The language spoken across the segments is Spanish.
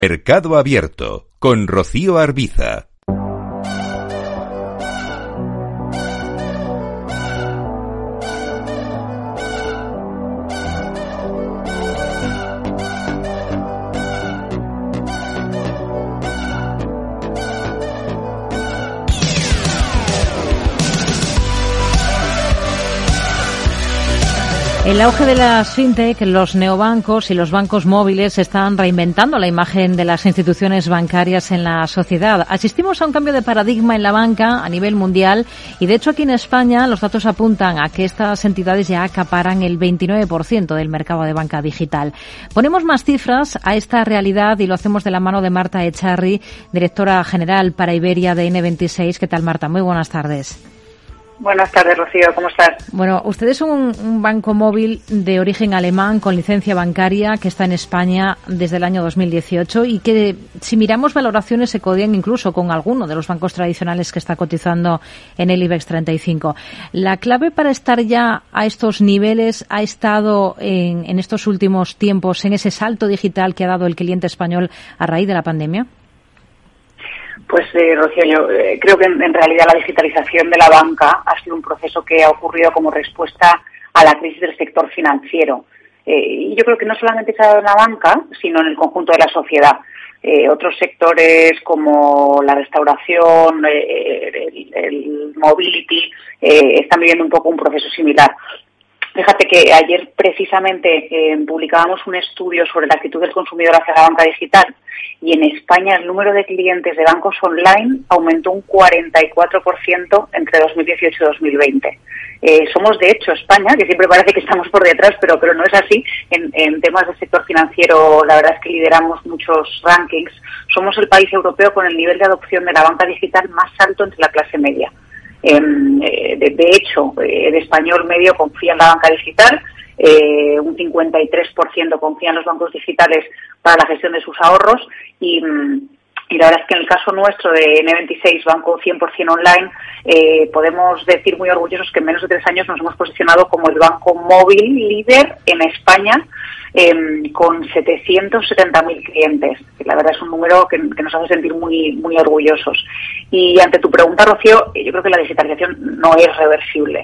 Mercado Abierto con Rocío Arbiza. El auge de las fintech, los neobancos y los bancos móviles están reinventando la imagen de las instituciones bancarias en la sociedad. Asistimos a un cambio de paradigma en la banca a nivel mundial y, de hecho, aquí en España los datos apuntan a que estas entidades ya acaparan el 29% del mercado de banca digital. Ponemos más cifras a esta realidad y lo hacemos de la mano de Marta Echarri, directora general para Iberia de N26. ¿Qué tal, Marta? Muy buenas tardes. Buenas tardes, Rocío. ¿Cómo estás? Bueno, ustedes son un banco móvil de origen alemán con licencia bancaria que está en España desde el año 2018 y que, si miramos valoraciones, se codían incluso con alguno de los bancos tradicionales que está cotizando en el IBEX 35. ¿La clave para estar ya a estos niveles ha estado en estos últimos tiempos en ese salto digital que ha dado el cliente español a raíz de la pandemia? Pues, Rocío, yo creo que en realidad la digitalización de la banca ha sido un proceso que ha ocurrido como respuesta a la crisis del sector financiero. Y yo creo que no solamente se ha dado en la banca, sino en el conjunto de la sociedad. Otros sectores como la restauración, el mobility, están viviendo un poco un proceso similar. Fíjate que ayer precisamente publicábamos un estudio sobre la actitud del consumidor hacia la banca digital y en España el número de clientes de bancos online aumentó un 44% entre 2018 y 2020. Somos, de hecho, España, que siempre parece que estamos por detrás, pero no es así. En temas del sector financiero, la verdad es que lideramos muchos rankings. Somos el país europeo con el nivel de adopción de la banca digital más alto entre la clase media. De hecho, el español medio confía en la banca digital, un 53% confía en los bancos digitales para la gestión de sus ahorros y la verdad es que en el caso nuestro de N26, banco 100% online, podemos decir muy orgullosos que en menos de 3 años nos hemos posicionado como el banco móvil líder en España, con 770.000 clientes. La verdad es un número que nos hace sentir muy, muy orgullosos. Y ante tu pregunta, Rocío, yo creo que la digitalización no es reversible.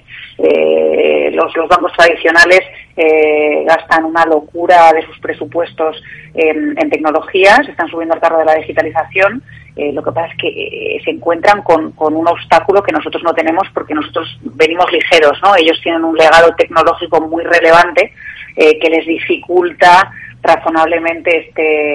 Los bancos tradicionales gastan una locura de sus presupuestos en tecnologías, están subiendo al carro de la digitalización. Lo que pasa es que se encuentran con un obstáculo que nosotros no tenemos porque nosotros venimos ligeros, ¿no? Ellos tienen un legado tecnológico muy relevante que les dificulta razonablemente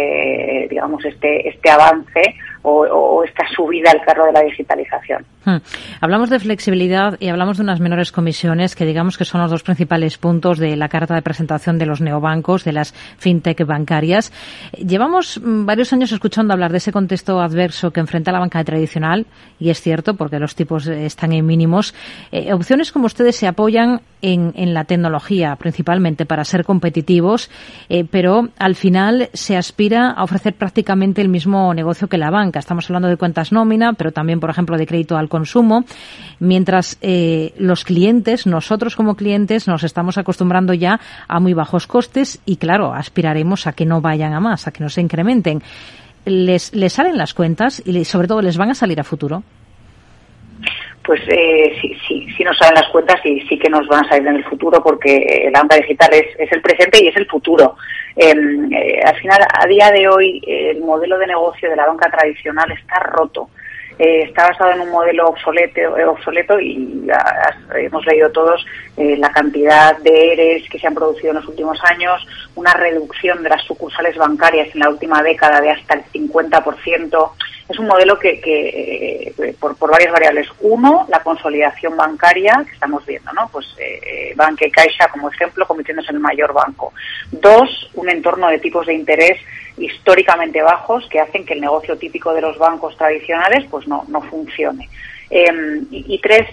este avance o esta subida al carro de la digitalización. Hablamos de flexibilidad y hablamos de unas menores comisiones que digamos que son los dos principales puntos de la carta de presentación de los neobancos, de las fintech bancarias. Llevamos varios años escuchando hablar de ese contexto adverso que enfrenta la banca tradicional y es cierto porque los tipos están en mínimos. Opciones como ustedes se apoyan en la tecnología principalmente para ser competitivos, pero al final se aspira a ofrecer prácticamente el mismo negocio que la banca. Estamos hablando de cuentas nómina, pero también, por ejemplo, de crédito al consumo, mientras los clientes, nosotros como clientes, nos estamos acostumbrando ya a muy bajos costes y, claro, aspiraremos a que no vayan a más, a que no se incrementen. ¿Les salen las cuentas y, sobre todo, les van a salir a futuro? Pues sí nos salen las cuentas y sí que nos van a salir en el futuro porque la banca digital es el presente y es el futuro. Al final, a día de hoy, el modelo de negocio de la banca tradicional está roto. Está basado en un modelo obsoleto y hemos leído todos la cantidad de ERES que se han producido en los últimos años, una reducción de las sucursales bancarias en la última década de hasta el 50%. Es un modelo que por varias variables. Uno, la consolidación bancaria que estamos viendo, ¿no? Pues Banca y Caixa, como ejemplo, convirtiéndose en el mayor banco. Dos, un entorno de tipos de interés históricamente bajos que hacen que el negocio típico de los bancos tradicionales pues no funcione. Y tres,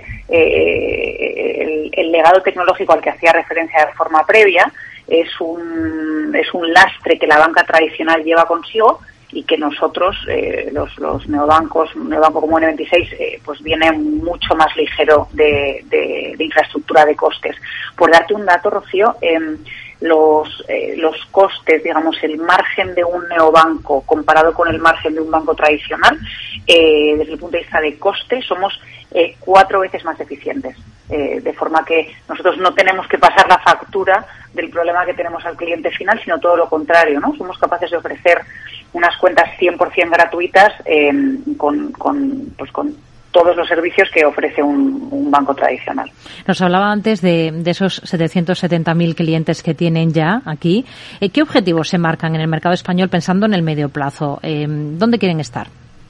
el legado tecnológico al que hacía referencia de forma previa es un lastre que la banca tradicional lleva consigo y que nosotros, los neobancos, un neobanco como N26, pues viene mucho más ligero de infraestructura de costes. Por darte un dato, Rocío, los costes, digamos, el margen de un neobanco comparado con el margen de un banco tradicional, desde el punto de vista de coste, somos 4 veces más eficientes. De forma que nosotros no tenemos que pasar la factura del problema que tenemos al cliente final, sino todo lo contrario, ¿no? Somos capaces de ofrecer unas cuentas 100% gratuitas con todos los servicios que ofrece un banco tradicional. Nos hablaba antes de esos 770.000 clientes que tienen ya aquí. ¿Qué objetivos se marcan en el mercado español pensando en el medio plazo? ¿Dónde quieren estar?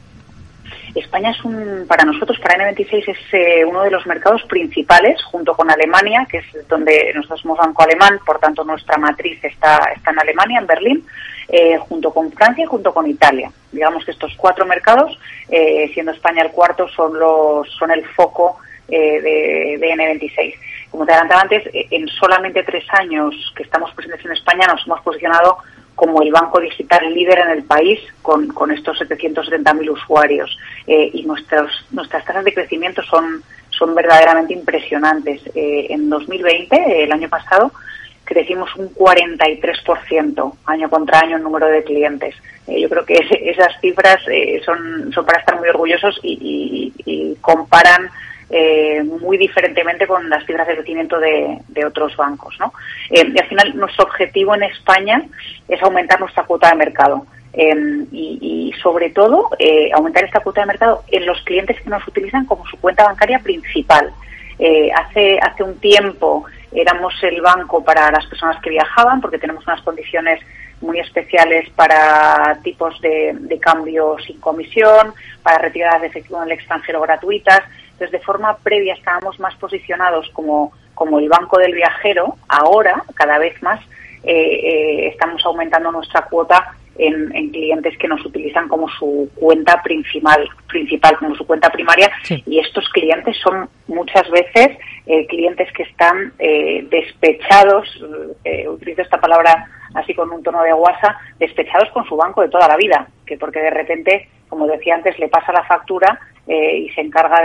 España para nosotros, para N26, es uno de los mercados principales, junto con Alemania, que es donde nosotros somos banco alemán, por tanto nuestra matriz está en Alemania, en Berlín, junto con Francia y junto con Italia. Digamos que estos 4 mercados, siendo España el cuarto, son el foco de N26. Como te adelantaba antes, en solamente 3 años que estamos presentes en España nos hemos posicionado como el banco digital líder en el país con estos 770.000 usuarios. Y nuestras tasas de crecimiento son verdaderamente impresionantes. En 2020, el año pasado, crecimos un 43% año contra año en número de clientes. Yo creo que esas cifras son para estar muy orgullosos y comparan muy diferentemente con las cifras de crecimiento de otros bancos, ¿no? Y al final nuestro objetivo en España es aumentar nuestra cuota de mercado y sobre todo aumentar esta cuota de mercado en los clientes que nos utilizan como su cuenta bancaria principal. Hace un tiempo éramos el banco para las personas que viajaban porque tenemos unas condiciones muy especiales para tipos de cambio sin comisión, para retiradas de efectivo en el extranjero gratuitas. Entonces, de forma previa estábamos más posicionados como el banco del viajero. Ahora, cada vez más, estamos aumentando nuestra cuota en clientes que nos utilizan como su cuenta principal, como su cuenta primaria. Sí. Y estos clientes son muchas veces clientes que están despechados, utilizo esta palabra así con un tono de guasa, despechados con su banco de toda la vida, porque de repente, como decía antes, le pasa la factura y se encarga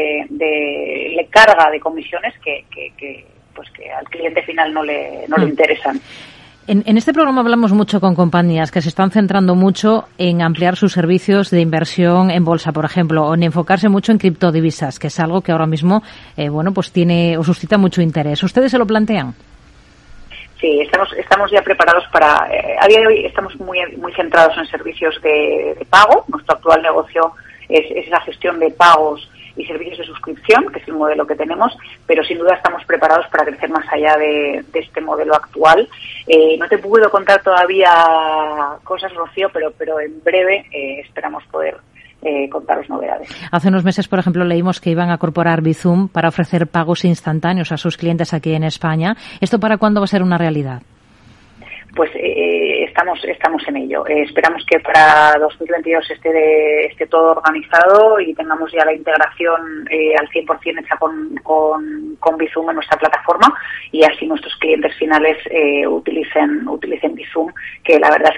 le carga de comisiones que al cliente final no le interesan. En este programa hablamos mucho con compañías que se están centrando mucho en ampliar sus servicios de inversión en bolsa, por ejemplo, o en enfocarse mucho en criptodivisas, que es algo que ahora mismo, tiene o suscita mucho interés. ¿Ustedes se lo plantean? Sí, estamos ya preparados para. A día de hoy estamos muy centrados en servicios de pago. Nuestro actual negocio es la gestión de pagos y servicios de suscripción, que es el modelo que tenemos, pero sin duda estamos preparados para crecer más allá de este modelo actual. No te puedo contar todavía cosas, Rocío, pero en breve esperamos poder contaros novedades. Hace unos meses, por ejemplo, leímos que iban a incorporar Bizum para ofrecer pagos instantáneos a sus clientes aquí en España. ¿Esto para cuándo va a ser una realidad? Pues estamos en ello. Esperamos que para 2022 esté todo organizado y tengamos ya la integración al 100% hecha con Bizum en nuestra plataforma y así nuestros clientes finales utilicen Bizum, que la verdad es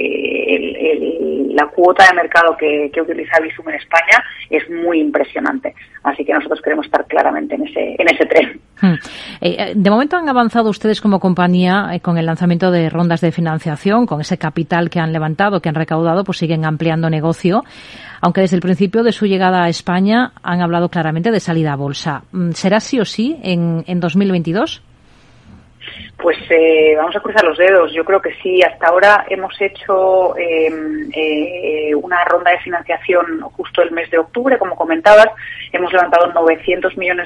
que la cuota de mercado que utiliza Bizum en España es muy impresionante. Así que nosotros queremos estar claramente en ese tren. De momento han avanzado ustedes como compañía con el lanzamiento de rondas de financiación, con ese capital que han levantado, que han recaudado, pues siguen ampliando negocio, aunque desde el principio de su llegada a España han hablado claramente de salida a bolsa. ¿Será sí o sí en 2022? Pues vamos a cruzar los dedos. Yo creo que sí. Hasta ahora hemos hecho una ronda de financiación justo el mes de octubre, como comentabas. Hemos levantado $900 millones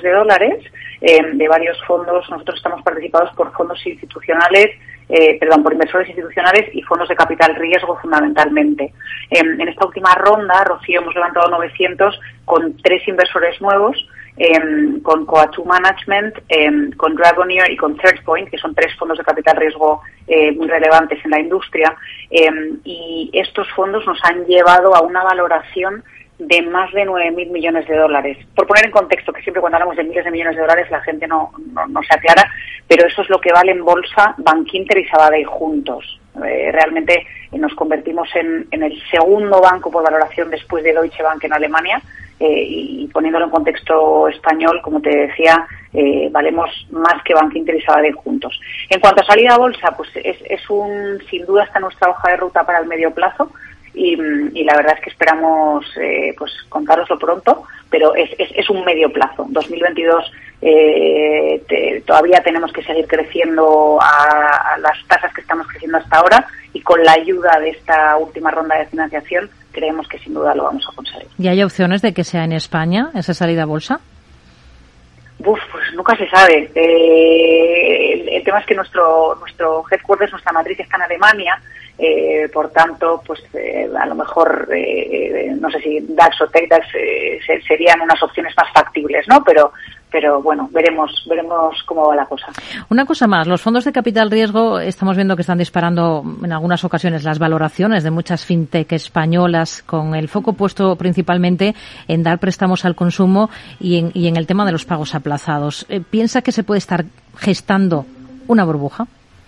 de varios fondos. Nosotros estamos participados por fondos institucionales, por inversores institucionales y fondos de capital riesgo fundamentalmente. En esta última ronda, Rocío, hemos levantado 900 con 3 inversores nuevos, con Coatue Management, con Dragoneer y con Third Point, que son 3 fondos de capital riesgo muy relevantes en la industria, y estos fondos nos han llevado a una valoración de más de $9.000 millones. Por poner en contexto, que siempre cuando hablamos de miles de millones de dólares la gente no se aclara, pero eso es lo que vale en bolsa Bankinter y Sabadell juntos. Realmente nos convertimos en el segundo banco por valoración después de Deutsche Bank en Alemania, y poniéndolo en contexto español, como te decía, valemos más que Banco Inter y Sabadell juntos. En cuanto a salida a bolsa, pues sin duda está nuestra hoja de ruta para el medio plazo. Y la verdad es que esperamos pues contároslo pronto, pero es un medio plazo. 2022 todavía tenemos que seguir creciendo a las tasas que estamos creciendo hasta ahora, y con la ayuda de esta última ronda de financiación creemos que sin duda lo vamos a conseguir. ¿Y hay opciones de que sea en España esa salida a bolsa? Pues nunca se sabe. El tema es que nuestro headquarters, nuestra matriz está en Alemania. Por tanto, pues a lo mejor no sé si DAX o TechDAX serían unas opciones más factibles, ¿no? Pero bueno, veremos cómo va la cosa. Una cosa más, los fondos de capital riesgo estamos viendo que están disparando en algunas ocasiones las valoraciones de muchas fintech españolas, con el foco puesto principalmente en dar préstamos al consumo y en el tema de los pagos aplazados. ¿Piensa que se puede estar gestando una burbuja?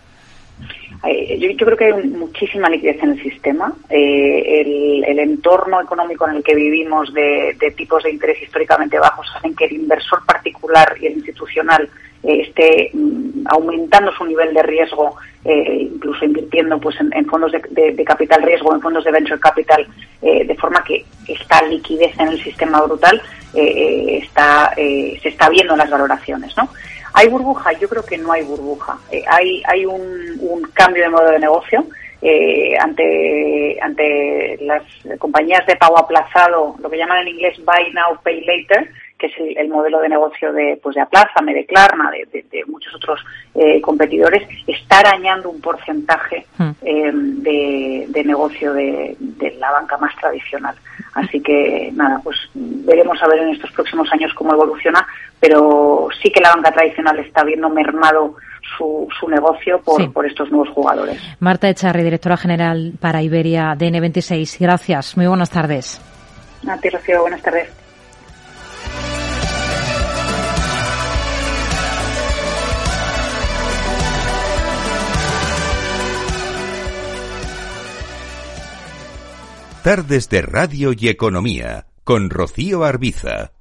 Yo creo que hay muchísima liquidez en el sistema. El entorno económico en el que vivimos de tipos de interés históricamente bajos hacen que el inversor particular y el institucional esté aumentando su nivel de riesgo, incluso invirtiendo pues en fondos de capital riesgo, en fondos de venture capital, de forma que esta liquidez en el sistema brutal se está viendo en las valoraciones, ¿no? ¿Hay burbuja? Yo creo que no hay burbuja. Hay un cambio de modelo de negocio ante las compañías de pago aplazado, lo que llaman en inglés Buy Now, Pay Later, que es el modelo de negocio de Aplázame, de Klarna, de muchos otros competidores, está arañando un porcentaje de negocio de la banca más tradicional. Así que nada, pues veremos a ver en estos próximos años cómo evoluciona, pero sí que la banca tradicional está viendo mermado su negocio por estos nuevos jugadores. Marta Echarri, directora general para Iberia de N26. Gracias, muy buenas tardes. A ti, Rocío, buenas tardes. Tardes de Radio y Economía, con Rocío Arbiza.